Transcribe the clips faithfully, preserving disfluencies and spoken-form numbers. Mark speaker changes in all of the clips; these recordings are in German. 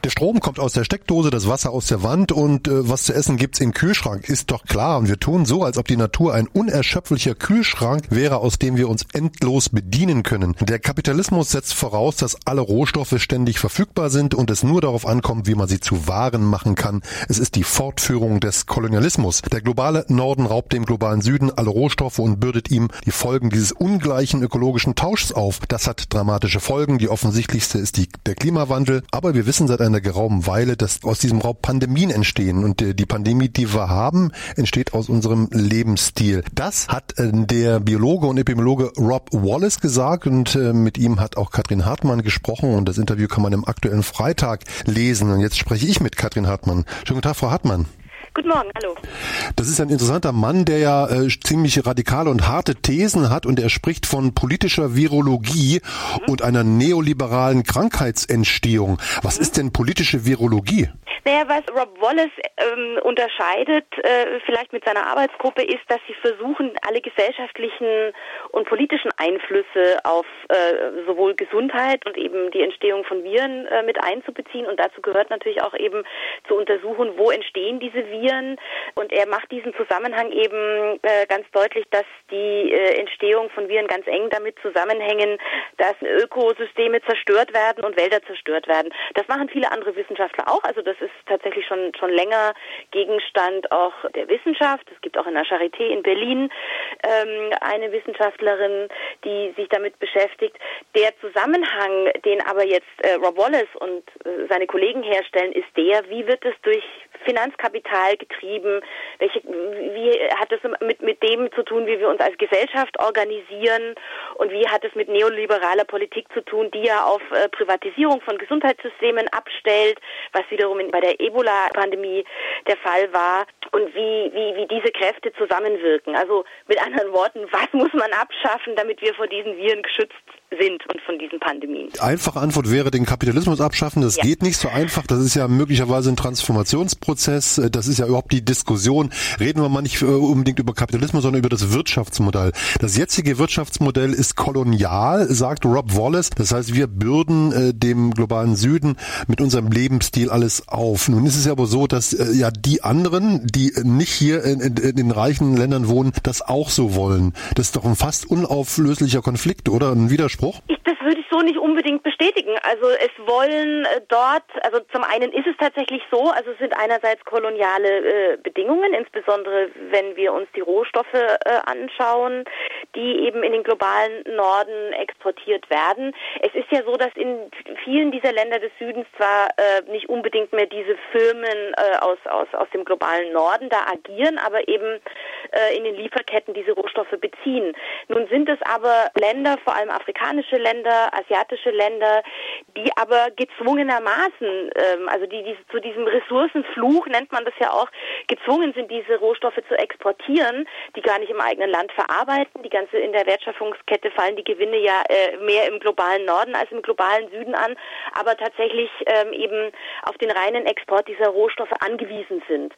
Speaker 1: Der Strom kommt aus der Steckdose, das Wasser aus der Wand und äh, was zu essen gibt's im Kühlschrank, ist doch klar. Und wir tun so, als ob die Natur ein unerschöpflicher Kühlschrank wäre, aus dem wir uns endlos bedienen können. Der Kapitalismus setzt voraus, dass alle Rohstoffe ständig verfügbar sind und es nur darauf ankommt, wie man sie zu Waren machen kann. Es ist die Fortführung des Kolonialismus. Der globale Norden raubt dem globalen Süden alle Rohstoffe und bürdet ihm die Folgen dieses ungleichen ökologischen Tauschs auf. Das hat dramatische Folgen. Die offensichtlichste ist die, der Klimawandel. Aber wir wissen seit einer geraumen Weile, dass aus diesem Raub Pandemien entstehen. Und die Pandemie, die wir haben, entsteht aus unserem Lebensstil. Das hat der Biologe und Epidemiologe Rob Wallace gesagt. Und mit ihm hat auch Katrin Hartmann gesprochen. Und das Interview kann man im aktuellen Freitag lesen. Und jetzt spreche ich mit Katrin Hartmann. Schönen guten Tag, Frau Hartmann.
Speaker 2: Guten Morgen, hallo.
Speaker 1: Das ist ein interessanter Mann, der ja äh, ziemlich radikale und harte Thesen hat und er spricht von politischer Virologie mhm. und einer neoliberalen Krankheitsentstehung. Was mhm. ist denn politische Virologie?
Speaker 2: Naja, was Rob Wallace ähm, unterscheidet, äh, vielleicht mit seiner Arbeitsgruppe, ist, dass sie versuchen, alle gesellschaftlichen und politischen Einflüsse auf äh, sowohl Gesundheit und eben die Entstehung von Viren äh, mit einzubeziehen. Und dazu gehört natürlich auch eben zu untersuchen, wo entstehen diese Viren. Und er macht diesen Zusammenhang eben äh, ganz deutlich, dass die äh, Entstehung von Viren ganz eng damit zusammenhängen, dass Ökosysteme zerstört werden und Wälder zerstört werden. Das machen viele andere Wissenschaftler auch. Also das ist tatsächlich schon schon länger Gegenstand auch der Wissenschaft. Es gibt auch in der Charité in Berlin ähm, eine Wissenschaftlerin, die sich damit beschäftigt. Der Zusammenhang, den aber jetzt äh, Rob Wallace und äh, seine Kollegen herstellen, ist der, wie wird es durch Finanzkapital getrieben, welche, wie hat es mit, mit dem zu tun, wie wir uns als Gesellschaft organisieren und wie hat es mit neoliberaler Politik zu tun, die ja auf äh, Privatisierung von Gesundheitssystemen abstellt, was wiederum in, bei der Ebola-Pandemie der Fall war und wie, wie, wie diese Kräfte zusammenwirken. Also mit anderen Worten, was muss man abschaffen, damit wir vor diesen Viren geschützt sind und von diesen Pandemien.
Speaker 1: Die einfache Antwort wäre, den Kapitalismus abschaffen. Das ja. geht nicht so einfach. Das ist ja möglicherweise ein Transformationsprozess. Das ist ja überhaupt die Diskussion. Reden wir mal nicht unbedingt über Kapitalismus, sondern über das Wirtschaftsmodell. Das jetzige Wirtschaftsmodell ist kolonial, sagt Rob Wallace. Das heißt, wir bürden äh, dem globalen Süden mit unserem Lebensstil alles auf. Nun ist es ja aber so, dass äh, ja die anderen, die nicht hier in, in, in den reichen Ländern wohnen, das auch so wollen. Das ist doch ein fast unauflöslicher Konflikt, oder? Ein Widerspruch?
Speaker 2: Ich, das würde ich so nicht unbedingt bestätigen. Also es wollen äh, dort, also zum einen ist es tatsächlich so, also es sind einerseits koloniale äh, Bedingungen, insbesondere wenn wir uns die Rohstoffe äh, anschauen, die eben in den globalen Norden exportiert werden. Es ist ja so, dass in vielen dieser Länder des Südens zwar äh, nicht unbedingt mehr diese Firmen äh, aus, aus, aus dem globalen Norden da agieren, aber eben äh, in den Lieferketten diese Rohstoffe beziehen. Nun sind es aber Länder, vor allem afrikanische Länder, asiatische Länder, die aber gezwungenermaßen, ähm, also die, die zu diesem Ressourcenfluch, nennt man das ja auch, gezwungen sind, diese Rohstoffe zu exportieren, die gar nicht im eigenen Land verarbeiten. Die ganze in der Wertschöpfungskette fallen die Gewinne ja äh, mehr im globalen Norden als im globalen Süden an, aber tatsächlich ähm, eben auf den reinen Export dieser Rohstoffe angewiesen sind.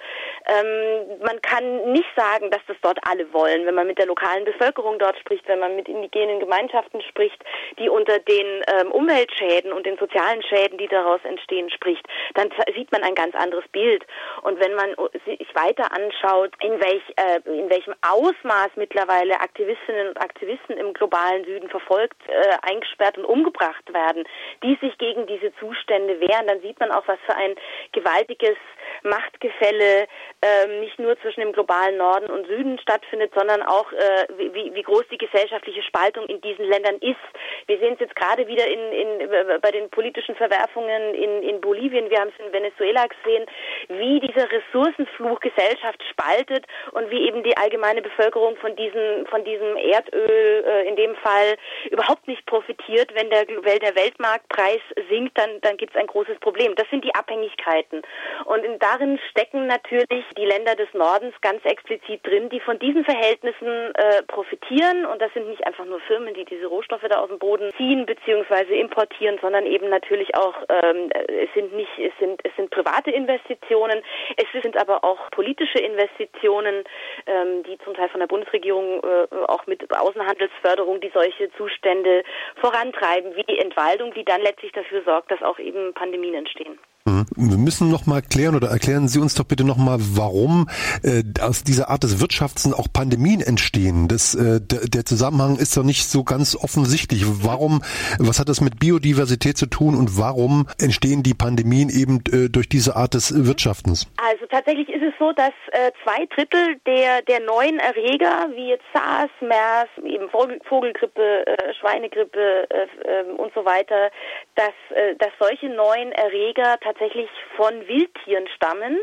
Speaker 2: Ähm, man kann nicht sagen, dass das dort alle wollen, wenn man mit der lokalen Bevölkerung dort spricht, wenn man mit indigenen Gemeinschaften spricht, die unter den ähm, Umweltschäden und den sozialen Schäden, die daraus entstehen, spricht, dann sieht man ein ganz anderes Bild. Und wenn man sich weiter anschaut, in, welch, äh, in welchem Ausmaß mittlerweile Aktivistinnen und Aktivisten im globalen Süden verfolgt, äh, eingesperrt und umgebracht werden, die sich gegen diese Zustände wehren, dann sieht man auch, was für ein gewaltiges Machtgefälle äh, nicht nur zwischen dem globalen Norden und Süden stattfindet, sondern auch äh, wie, wie groß die gesellschaftliche Spaltung in diesen Ländern ist. Wir sehen es jetzt gerade wieder in, in, bei den politischen Verwerfungen in, in Bolivien, wir haben es in Venezuela gesehen, wie dieser Ressourcenfluch Gesellschaft spaltet und wie eben die allgemeine Bevölkerung von diesem, von diesem Erdöl äh, in dem Fall überhaupt nicht profitiert. Wenn der, wenn der Weltmarktpreis sinkt, dann, dann gibt es ein großes Problem. Das sind die Abhängigkeiten. Und in, darin stecken natürlich die Länder des Nordens ganz explizit drin, die von diesen Verhältnissen äh, profitieren. Und das sind nicht einfach nur Firmen, die diese Rohstoffe da aus dem Boden ziehen bzw. importieren, sondern eben natürlich auch, ähm, es sind nicht, es sind, es sind private Investitionen, es sind aber auch politische Investitionen, ähm, die zum Teil von der Bundesregierung äh, auch mit Außenhandelsförderung, die solche Zustände vorantreiben, wie die Entwaldung, die dann letztlich dafür sorgt, dass auch eben Pandemien entstehen.
Speaker 1: Wir müssen noch mal klären oder erklären Sie uns doch bitte noch mal, warum äh, aus dieser Art des Wirtschaftens auch Pandemien entstehen. Das, äh, der, der Zusammenhang ist doch nicht so ganz offensichtlich. Warum, was hat das mit Biodiversität zu tun und warum entstehen die Pandemien eben äh, durch diese Art des Wirtschaftens?
Speaker 2: Also tatsächlich ist es so, dass äh, zwei Drittel der der neuen Erreger, wie jetzt SARS, MERS, eben Vogel, Vogelgrippe, äh, Schweinegrippe äh, äh, und so weiter, dass, äh, dass solche neuen Erreger tatsächlich von Wildtieren stammen,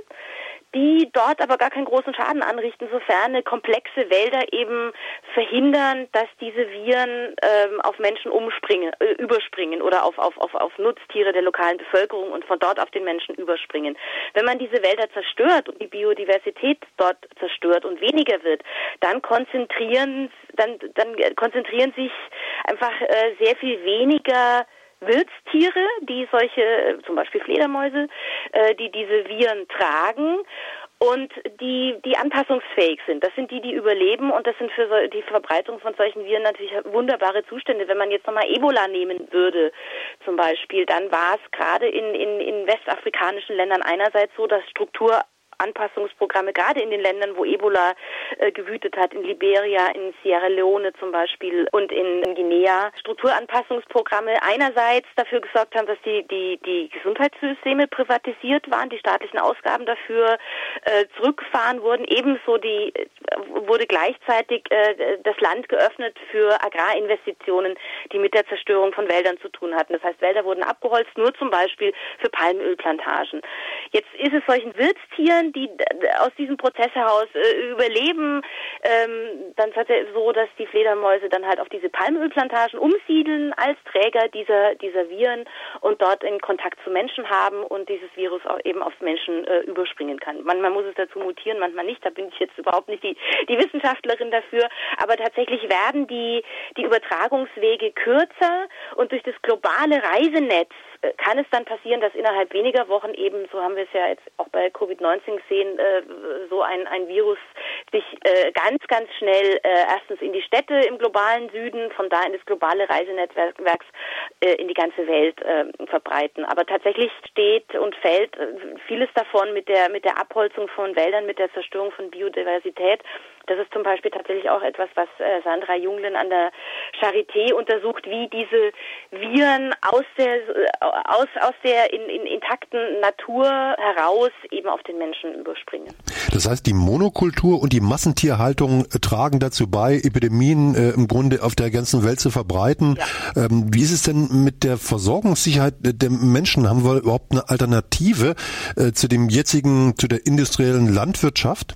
Speaker 2: die dort aber gar keinen großen Schaden anrichten, sofern komplexe Wälder eben verhindern, dass diese Viren ähm, auf Menschen umspringen, äh, überspringen oder auf, auf, auf, auf Nutztiere der lokalen Bevölkerung und von dort auf den Menschen überspringen. Wenn man diese Wälder zerstört und die Biodiversität dort zerstört und weniger wird, dann konzentrieren, dann, dann konzentrieren sich einfach äh, sehr viel weniger Wirtstiere, die solche, zum Beispiel Fledermäuse, äh, die diese Viren tragen und die die anpassungsfähig sind. Das sind die, die überleben und das sind für so, die Verbreitung von solchen Viren natürlich wunderbare Zustände. Wenn man jetzt nochmal Ebola nehmen würde zum Beispiel, dann war es gerade in, in, in westafrikanischen Ländern einerseits so, dass Struktur Anpassungsprogramme, gerade in den Ländern, wo Ebola äh, gewütet hat, in Liberia, in Sierra Leone zum Beispiel und in, in Guinea, Strukturanpassungsprogramme einerseits dafür gesorgt haben, dass die, die, die Gesundheitssysteme privatisiert waren, die staatlichen Ausgaben dafür äh, zurückgefahren wurden. Ebenso die, äh, wurde gleichzeitig äh, das Land geöffnet für Agrarinvestitionen, die mit der Zerstörung von Wäldern zu tun hatten. Das heißt, Wälder wurden abgeholzt, nur zum Beispiel für Palmölplantagen. Jetzt ist es solchen Wirtstieren, die aus diesem Prozess heraus äh, überleben, ähm, dann ist es so, dass die Fledermäuse dann halt auf diese Palmölplantagen umsiedeln als Träger dieser dieser Viren und dort in Kontakt zu Menschen haben und dieses Virus auch eben aufs Menschen äh, überspringen kann. Manchmal muss es dazu mutieren, manchmal nicht, da bin ich jetzt überhaupt nicht die, die Wissenschaftlerin dafür, aber tatsächlich werden die, die Übertragungswege kürzer und durch das globale Reisenetz kann es dann passieren, dass innerhalb weniger Wochen eben, so haben wir es ja jetzt auch bei Covid neunzehn gesehen, äh, so ein, ein Virus sich äh, ganz, ganz schnell äh, erstens in die Städte im globalen Süden, von da in das globale Reisenetzwerks äh, in die ganze Welt äh, verbreiten. Aber tatsächlich steht und fällt äh, vieles davon mit der, mit der Abholzung von Wäldern, mit der Zerstörung von Biodiversität. Das ist zum Beispiel tatsächlich auch etwas, was äh, Sandra Junglin an der Charité untersucht, wie diese Viren aus der aus aus der in, in intakten Natur heraus eben auf den Menschen überspringen.
Speaker 1: Das heißt, die Monokultur und die Massentierhaltung äh, tragen dazu bei, Epidemien äh, im Grunde auf der ganzen Welt zu verbreiten. Ja. Ähm, wie ist es denn mit der Versorgungssicherheit der Menschen? Haben wir überhaupt eine Alternative äh, zu dem jetzigen, zu der industriellen Landwirtschaft?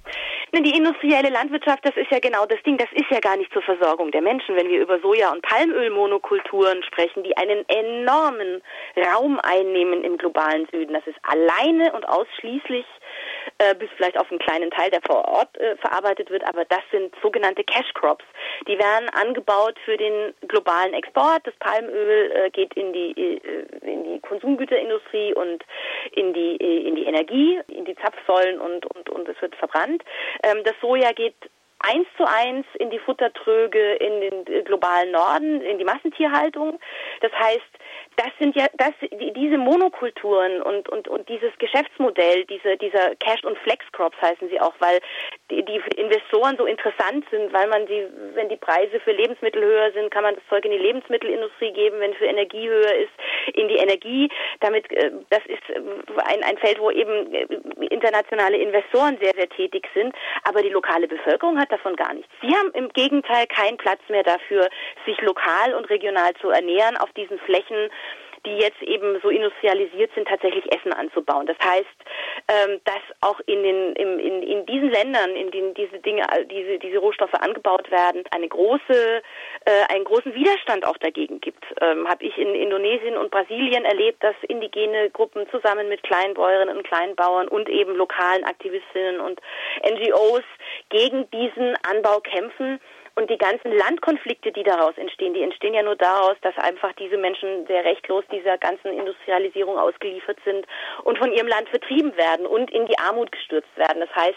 Speaker 2: Die industrielle Landwirtschaft, das ist ja genau das Ding, das ist ja gar nicht zur Versorgung der Menschen, wenn wir über Soja- und Palmölmonokulturen sprechen, die einen enormen Raum einnehmen im globalen Süden. Das ist alleine und ausschließlich, äh, bis vielleicht auf einen kleinen Teil, der vor Ort äh, verarbeitet wird, aber das sind sogenannte Cash Crops. Die werden angebaut für den globalen Export. Das Palmöl äh, geht in die, äh, in die Konsumgüterindustrie und in die, äh, in die Energie, in die Zapfsäulen und, und, und es wird verbrannt. Das Soja geht eins zu eins in die Futtertröge in den globalen Norden, in die Massentierhaltung. Das heißt, das sind ja, das, diese Monokulturen und, und, und dieses Geschäftsmodell, diese, dieser Cash- und Flex-Crops heißen sie auch, weil die, die Investoren so interessant sind, weil man sie, wenn die Preise für Lebensmittel höher sind, kann man das Zeug in die Lebensmittelindustrie geben, wenn für Energie höher ist, in die Energie. Damit, das ist ein, ein Feld, wo eben internationale Investoren sehr, sehr tätig sind, aber die lokale Bevölkerung hat davon gar nichts. Sie haben im Gegenteil keinen Platz mehr dafür, sich lokal und regional zu ernähren, auf diesen Flächen, die jetzt eben so industrialisiert sind, tatsächlich Essen anzubauen. Das heißt, ähm, dass auch in den in, in, in diesen Ländern, in denen diese Dinge, diese diese Rohstoffe angebaut werden, eine große äh, einen großen Widerstand auch dagegen gibt. Ähm, habe ich in Indonesien und Brasilien erlebt, dass indigene Gruppen zusammen mit Kleinbäuerinnen und Kleinbauern und eben lokalen Aktivistinnen und N G Os gegen diesen Anbau kämpfen. Und die ganzen Landkonflikte, die daraus entstehen, die entstehen ja nur daraus, dass einfach diese Menschen sehr rechtlos dieser ganzen Industrialisierung ausgeliefert sind und von ihrem Land vertrieben werden und in die Armut gestürzt werden. Das heißt,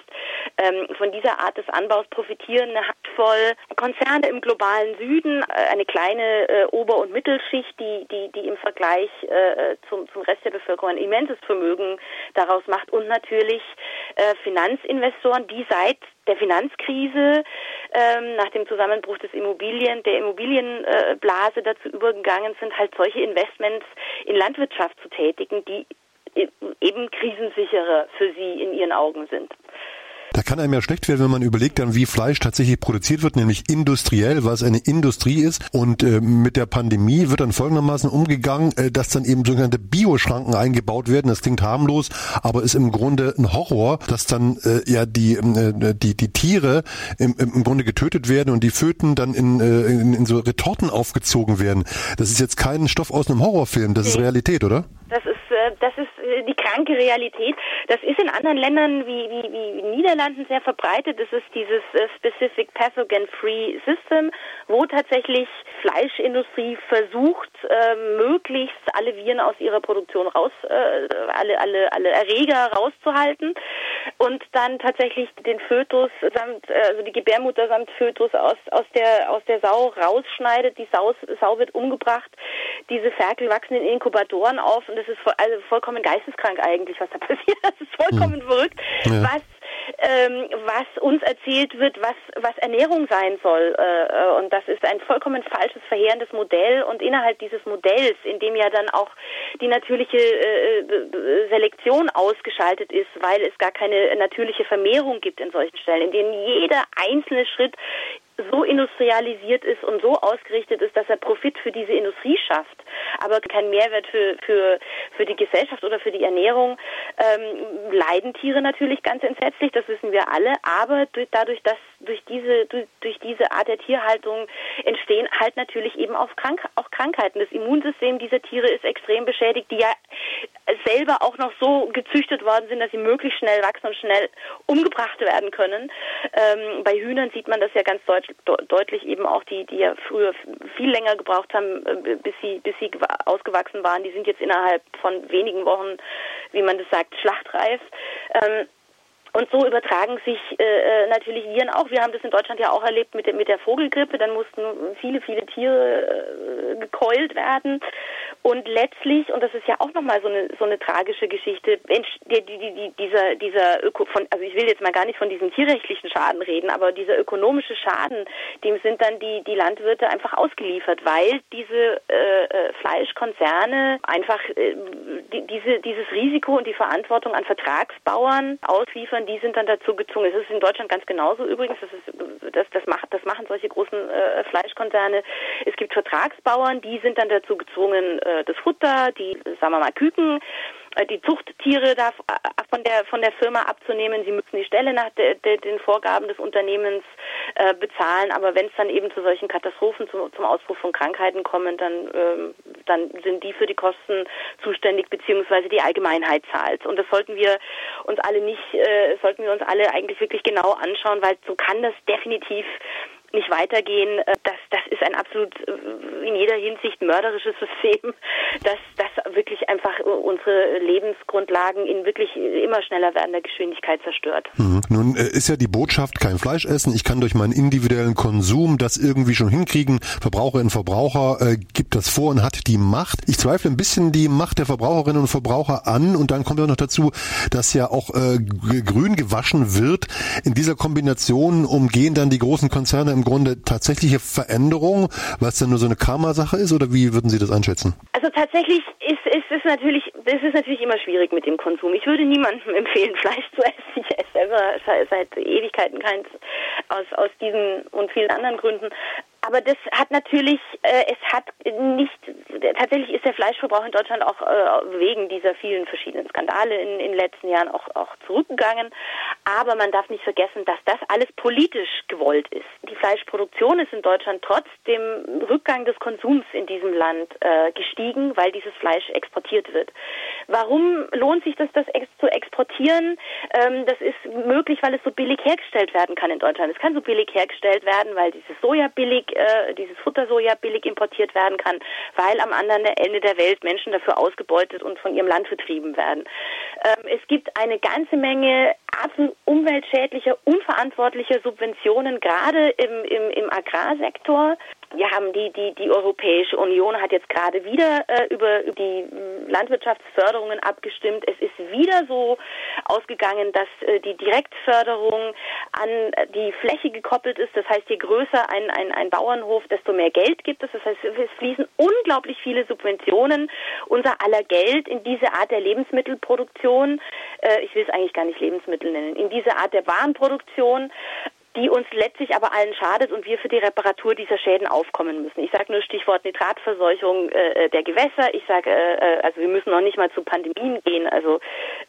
Speaker 2: Ähm, von dieser Art des Anbaus profitieren eine Handvoll Konzerne im globalen Süden, äh, eine kleine äh, Ober- und Mittelschicht, die, die, die im Vergleich äh, zum, zum Rest der Bevölkerung ein immenses Vermögen daraus macht und natürlich äh, Finanzinvestoren, die seit der Finanzkrise ähm, nach dem Zusammenbruch des Immobilien, der Immobilienblase äh, dazu übergegangen sind, halt solche Investments in Landwirtschaft zu tätigen, die eben krisensicherer für sie in ihren Augen sind.
Speaker 1: Da kann einem ja schlecht werden, wenn man überlegt dann, wie Fleisch tatsächlich produziert wird, nämlich industriell, weil es eine Industrie ist. Und äh, mit der Pandemie wird dann folgendermaßen umgegangen, äh, dass dann eben sogenannte Bioschranken eingebaut werden. Das klingt harmlos, aber ist im Grunde ein Horror, dass dann äh, ja die äh, die die Tiere im, im Grunde getötet werden und die Föten dann in, äh, in, in so Retorten aufgezogen werden. Das ist jetzt kein Stoff aus einem Horrorfilm, das ist Realität, oder?
Speaker 2: Das ist das ist die kranke Realität. Das ist in anderen Ländern wie wie wie Niederlanden sehr verbreitet. Das ist dieses Specific Pathogen Free System, wo tatsächlich Fleischindustrie versucht, äh, möglichst alle Viren aus ihrer Produktion raus, äh, alle alle alle Erreger rauszuhalten und dann tatsächlich den Fötus samt also die Gebärmutter samt Fötus aus aus der aus der Sau rausschneidet. Die Sau Sau wird umgebracht. Diese Ferkel wachsen in Inkubatoren auf und das ist voll, also vollkommen geisteskrank eigentlich, was da passiert. Das ist vollkommen mhm. verrückt, ja. was ähm, was uns erzählt wird, was was Ernährung sein soll. Äh, und das ist ein vollkommen falsches, verheerendes Modell. Und innerhalb dieses Modells, in dem ja dann auch die natürliche äh, Selektion ausgeschaltet ist, weil es gar keine natürliche Vermehrung gibt in solchen Stellen, in denen jeder einzelne Schritt so industrialisiert ist und so ausgerichtet ist, dass er Profit für diese Industrie schafft, aber keinen Mehrwert für für für die Gesellschaft oder für die Ernährung, ähm, leiden Tiere natürlich ganz entsetzlich, das wissen wir alle, aber durch, dadurch, dass durch diese durch, durch diese Art der Tierhaltung entstehen halt natürlich eben auch, Krank, auch Krankheiten. Das Immunsystem dieser Tiere ist extrem beschädigt, die ja selber auch noch so gezüchtet worden sind, dass sie möglichst schnell wachsen und schnell umgebracht werden können. Ähm, bei Hühnern sieht man das ja ganz deutlich, deutlich eben auch, die, die ja früher viel länger gebraucht haben, bis sie, bis sie ausgewachsen waren. Die sind jetzt innerhalb von wenigen Wochen, wie man das sagt, schlachtreif. Ähm, Und so übertragen sich äh, natürlich Viren auch. Wir haben das in Deutschland ja auch erlebt mit der, mit der Vogelgrippe. Dann mussten viele, viele Tiere äh, gekeult werden. Und letztlich, und das ist ja auch nochmal so eine so eine tragische Geschichte, die, die, die, dieser, dieser Öko, von, also ich will jetzt mal gar nicht von diesem tierrechtlichen Schaden reden, aber dieser ökonomische Schaden, dem sind dann die, die Landwirte einfach ausgeliefert, weil diese äh, Fleischkonzerne einfach äh, die, diese, dieses Risiko und die Verantwortung an Vertragsbauern ausliefern. Die sind dann dazu gezwungen. Es ist in Deutschland ganz genauso übrigens. Das ist, das, das macht, das machen solche großen äh, Fleischkonzerne. Es gibt Vertragsbauern, die sind dann dazu gezwungen, äh, das Futter, die, sagen wir mal, Küken, äh, die Zuchttiere da von der von der Firma abzunehmen. Sie müssen die Stelle nach de, de, den Vorgaben des Unternehmens äh, bezahlen. Aber wenn es dann eben zu solchen Katastrophen, zum, zum Ausbruch von Krankheiten kommen, dann ähm, dann sind die für die Kosten zuständig, beziehungsweise die Allgemeinheit zahlt. Und das sollten wir uns alle nicht, äh, sollten wir uns alle eigentlich wirklich genau anschauen, weil so kann das definitiv nicht weitergehen. Das, das ist ein absolut in jeder Hinsicht mörderisches System, das, das wirklich einfach unsere Lebensgrundlagen in wirklich immer schneller werdender Geschwindigkeit zerstört.
Speaker 1: Mhm. Nun ist ja die Botschaft, kein Fleisch essen. Ich kann durch meinen individuellen Konsum das irgendwie schon hinkriegen. Verbraucherin, Verbraucher äh, gibt das vor und hat die Macht. Ich zweifle ein bisschen die Macht der Verbraucherinnen und Verbraucher an. Und dann kommt ja noch dazu, dass ja auch äh, grün gewaschen wird. In dieser Kombination umgehen dann die großen Konzerne im Grunde tatsächliche Veränderung, was dann nur so eine Karma-Sache ist, oder wie würden Sie das einschätzen?
Speaker 2: Also tatsächlich ist, ist es natürlich, es ist natürlich immer schwierig mit dem Konsum. Ich würde niemandem empfehlen, Fleisch zu essen. Ich esse selber seit Ewigkeiten keins aus, aus diesen und vielen anderen Gründen. Aber das hat natürlich, äh, es hat nicht, tatsächlich ist der Fleischverbrauch in Deutschland auch äh, wegen dieser vielen verschiedenen Skandale in, in den letzten Jahren auch, auch zurückgegangen. Aber man darf nicht vergessen, dass das alles politisch gewollt ist. Die Fleischproduktion ist in Deutschland trotz dem Rückgang des Konsums in diesem Land äh, gestiegen, weil dieses Fleisch exportiert wird. Warum lohnt sich das, das ex- zu exportieren? Ähm, das ist möglich, weil es so billig hergestellt werden kann in Deutschland. Es kann so billig hergestellt werden, weil dieses Soja billig dieses Futtersoja billig importiert werden kann, weil am anderen Ende der Welt Menschen dafür ausgebeutet und von ihrem Land vertrieben werden. Ähm, es gibt eine ganze Menge absolut umweltschädlicher, unverantwortlicher Subventionen, gerade im, im, im Agrarsektor. Wir haben die, die, die Europäische Union hat jetzt gerade wieder äh, über die Landwirtschaftsförderungen abgestimmt. Es ist wieder so ausgegangen, dass äh, die Direktförderung an die Fläche gekoppelt ist. Das heißt, je größer ein, ein, ein Bauernhof, desto mehr Geld gibt es. Das heißt, es fließen unglaublich viele Subventionen, unser aller Geld in diese Art der Lebensmittelproduktion. Äh, ich will es eigentlich gar nicht Lebensmittel nennen. In diese Art der Warenproduktion, die uns letztlich aber allen schadet und wir für die Reparatur dieser Schäden aufkommen müssen. Ich sage nur Stichwort Nitratverseuchung äh, der Gewässer. Ich sage, äh, also wir müssen noch nicht mal zu Pandemien gehen. Also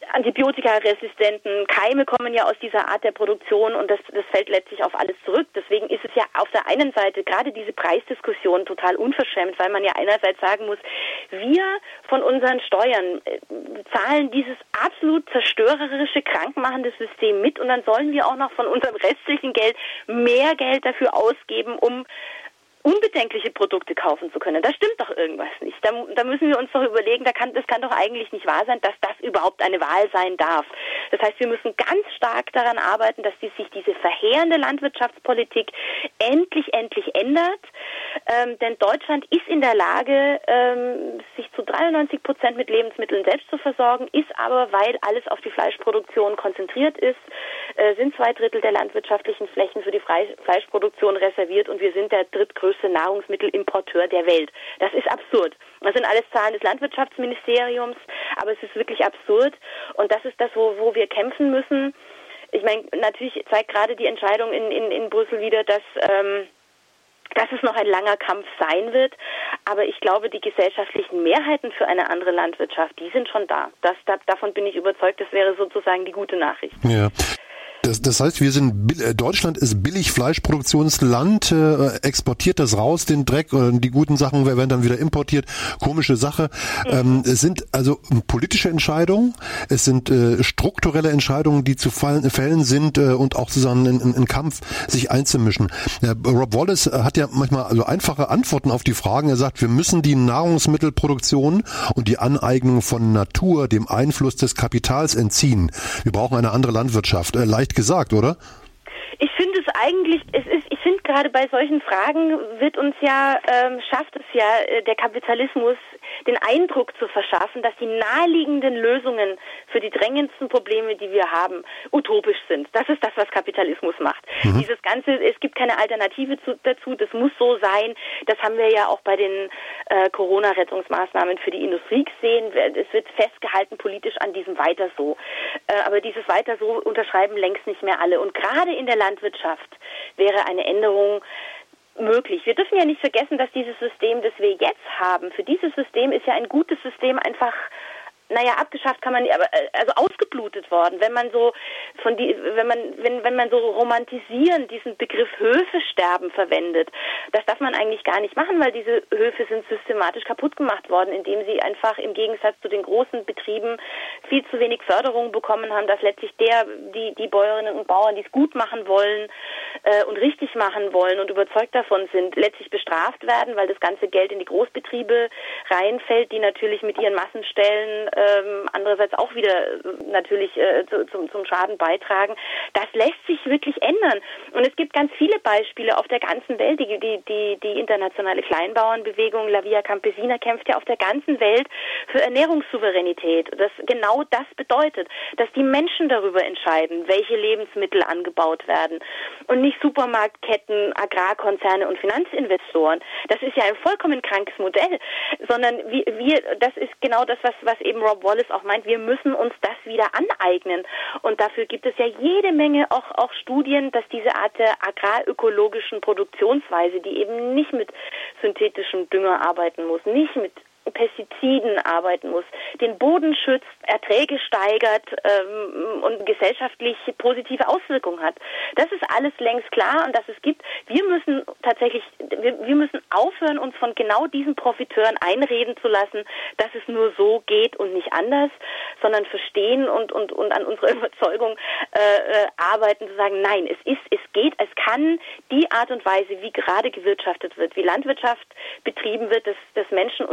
Speaker 2: antibiotikaresistenten Keime kommen ja aus dieser Art der Produktion und das, das fällt letztlich auf alles zurück. Deswegen ist es ja auf der einen Seite gerade diese Preisdiskussion total unverschämt, weil man ja einerseits sagen muss, wir von unseren Steuern äh, zahlen dieses absolut zerstörerische, krankmachende System mit und dann sollen wir auch noch von unserem restlichen Geld mehr Geld dafür ausgeben, um unbedenkliche Produkte kaufen zu können. Da stimmt doch irgendwas nicht. Da, da müssen wir uns doch überlegen, da kann, das kann doch eigentlich nicht wahr sein, dass das überhaupt eine Wahl sein darf. Das heißt, wir müssen ganz stark daran arbeiten, dass die, sich diese verheerende Landwirtschaftspolitik endlich, endlich ändert. Ähm, denn Deutschland ist in der Lage, ähm, sich zu dreiundneunzig Prozent mit Lebensmitteln selbst zu versorgen, ist aber, weil alles auf die Fleischproduktion konzentriert ist, äh, sind zwei Drittel der landwirtschaftlichen Flächen für die Fre- Fleischproduktion reserviert und wir sind der drittgrößte Nahrungsmittelimporteur der Welt. Das ist absurd. Das sind alles Zahlen des Landwirtschaftsministeriums, aber es ist wirklich absurd und das ist das, wo, wo wir kämpfen müssen. Ich meine, natürlich zeigt gerade die Entscheidung in, in, in Brüssel wieder, dass, ähm, dass es noch ein langer Kampf sein wird, aber ich glaube, die gesellschaftlichen Mehrheiten für eine andere Landwirtschaft, die sind schon da. Das, da davon bin ich überzeugt, das wäre sozusagen die gute Nachricht.
Speaker 1: Ja. Das, das heißt, wir sind Deutschland ist billig Fleischproduktionsland, äh, exportiert das raus, den Dreck, äh, die guten Sachen werden dann wieder importiert. Komische Sache. Mhm. Ähm, es sind also politische Entscheidungen, es sind äh, strukturelle Entscheidungen, die zu fallen, fällen sind äh, und auch sozusagen in, in Kampf sich einzumischen. Ja, Rob Wallace hat ja manchmal also einfache Antworten auf die Fragen. Er sagt, wir müssen die Nahrungsmittelproduktion und die Aneignung von Natur dem Einfluss des Kapitals entziehen. Wir brauchen eine andere Landwirtschaft. Äh, leicht gesagt, oder?
Speaker 2: Ich finde es eigentlich, es ist, ich finde gerade bei solchen Fragen wird uns ja, ähm, schafft es ja äh, der Kapitalismus, den Eindruck zu verschaffen, dass die naheliegenden Lösungen für die drängendsten Probleme, die wir haben, utopisch sind. Das ist das, was Kapitalismus macht. Mhm. Dieses Ganze, es gibt keine Alternative zu, dazu, das muss so sein. Das haben wir ja auch bei den äh, Corona-Rettungsmaßnahmen für die Industrie gesehen. Es wird festgehalten politisch an diesem Weiter so. Äh, aber dieses Weiter so unterschreiben längst nicht mehr alle. Und gerade in der Landwirtschaft wäre eine Änderung möglich. Wir dürfen ja nicht vergessen, dass dieses System, das wir jetzt haben, für dieses System ist ja ein gutes System einfach, naja, abgeschafft kann man nicht, aber also ausgeblutet worden. Wenn man so von die, wenn man, wenn, wenn man so romantisieren diesen Begriff Höfesterben verwendet, das darf man eigentlich gar nicht machen, weil diese Höfe sind systematisch kaputt gemacht worden, indem sie einfach im Gegensatz zu den großen Betrieben viel zu wenig Förderung bekommen haben, dass letztlich der, die, die Bäuerinnen und Bauern, die es gut machen wollen äh, und richtig machen wollen und überzeugt davon sind, letztlich bestraft werden, weil das ganze Geld in die Großbetriebe reinfällt, die natürlich mit ihren Massenstellen Ähm, andererseits auch wieder äh, natürlich äh, zu, zum, zum Schaden beitragen. Das lässt sich wirklich ändern. Und es gibt ganz viele Beispiele auf der ganzen Welt. Die, die, die, die internationale Kleinbauernbewegung La Via Campesina kämpft ja auf der ganzen Welt für Ernährungssouveränität. Das genau das bedeutet, dass die Menschen darüber entscheiden, welche Lebensmittel angebaut werden und nicht Supermarktketten, Agrarkonzerne und Finanzinvestoren. Das ist ja ein vollkommen krankes Modell, sondern wir, wir das ist genau das, was, was eben Rob Wallace auch meint, wir müssen uns das wieder aneignen. Und dafür gibt es ja jede Menge auch, auch Studien, dass diese Art der agrarökologischen Produktionsweise, die eben nicht mit synthetischem Dünger arbeiten muss, nicht mit Pestiziden arbeiten muss, den Boden schützt, Erträge steigert ähm, und gesellschaftlich positive Auswirkungen hat. Das ist alles längst klar und dass es gibt. Wir müssen tatsächlich, wir, wir müssen aufhören, uns von genau diesen Profiteuren einreden zu lassen, dass es nur so geht und nicht anders, sondern verstehen und und und an unserer Überzeugung äh, äh, arbeiten, zu sagen, nein, es ist, es geht, es kann die Art und Weise, wie gerade gewirtschaftet wird, wie Landwirtschaft betrieben wird, dass, dass Menschen und Tiere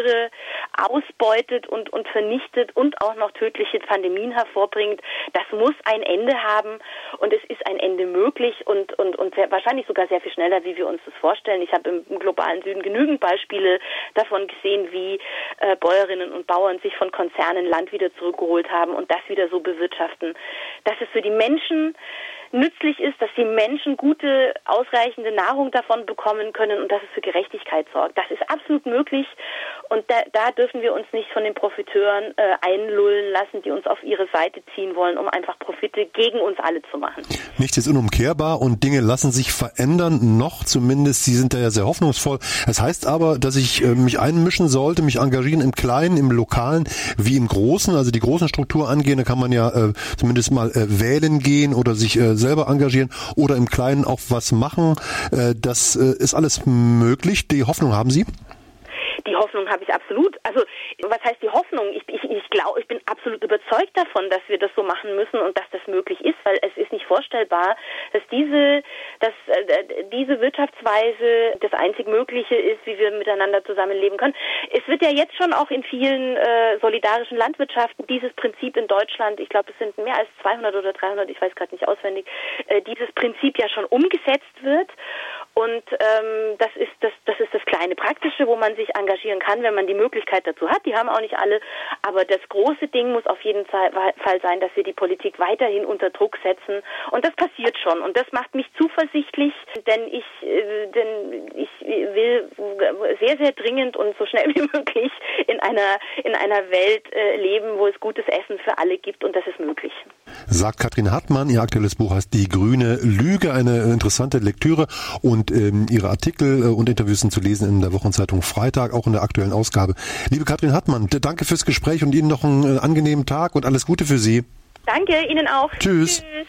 Speaker 2: Tiere ausbeutet und, und vernichtet und auch noch tödliche Pandemien hervorbringt. Das muss ein Ende haben und es ist ein Ende möglich und, und, und sehr, wahrscheinlich sogar sehr viel schneller, wie wir uns das vorstellen. Ich habe im, im globalen Süden genügend Beispiele davon gesehen, wie äh, Bäuerinnen und Bauern sich von Konzernen Land wieder zurückgeholt haben und das wieder so bewirtschaften, dass es für die Menschen nützlich ist, dass die Menschen gute, ausreichende Nahrung davon bekommen können und dass es für Gerechtigkeit sorgt. Das ist absolut möglich und da, da dürfen wir uns nicht von den Profiteuren äh, einlullen lassen, die uns auf ihre Seite ziehen wollen, um einfach Profite gegen uns alle zu machen.
Speaker 1: Nichts ist unumkehrbar und Dinge lassen sich verändern, noch zumindest. Sie sind da ja sehr hoffnungsvoll. Das heißt aber, dass ich äh, mich einmischen sollte, mich engagieren im Kleinen, im Lokalen wie im Großen, also die großen Struktur angehen. Da kann man ja äh, zumindest mal äh, wählen gehen oder sich äh, selber engagieren oder im Kleinen auch was machen. Äh, das äh, ist alles möglich. Die Hoffnung haben Sie?
Speaker 2: Die Hoffnung habe ich absolut. Also, was heißt die Hoffnung? Ich, ich, ich glaube, ich bin absolut überzeugt davon, dass wir das so machen müssen und dass das möglich ist, weil es ist nicht vorstellbar, dass diese, dass äh, diese Wirtschaftsweise das einzig Mögliche ist, wie wir miteinander zusammenleben können. Es wird ja jetzt schon auch in vielen äh, solidarischen Landwirtschaften dieses Prinzip in Deutschland, ich glaube, es sind mehr als zweihundert oder dreihundert, ich weiß gerade nicht auswendig, äh, dieses Prinzip ja schon umgesetzt wird. Und ähm, das ist das, das ist das kleine Praktische, wo man sich engagieren kann, wenn man die Möglichkeit dazu hat. Die haben auch nicht alle. Aber das große Ding muss auf jeden Fall sein, dass wir die Politik weiterhin unter Druck setzen. Und das passiert schon. Und das macht mich zuversichtlich, denn ich, äh, denn ich will sehr, sehr dringend und so schnell wie möglich in einer in einer Welt äh, leben, wo es gutes Essen für alle gibt. Und das ist möglich.
Speaker 1: Sagt Katrin Hartmann. Ihr aktuelles Buch heißt Die grüne Lüge. Eine interessante Lektüre. Und ähm, Ihre Artikel äh, und Interviews sind zu lesen in der Wochenzeitung Freitag, auch in der aktuellen Ausgabe. Liebe Katrin Hartmann, danke fürs Gespräch und Ihnen noch einen äh, angenehmen Tag und alles Gute für Sie.
Speaker 2: Danke, Ihnen auch.
Speaker 1: Tschüss.
Speaker 2: Tschüss.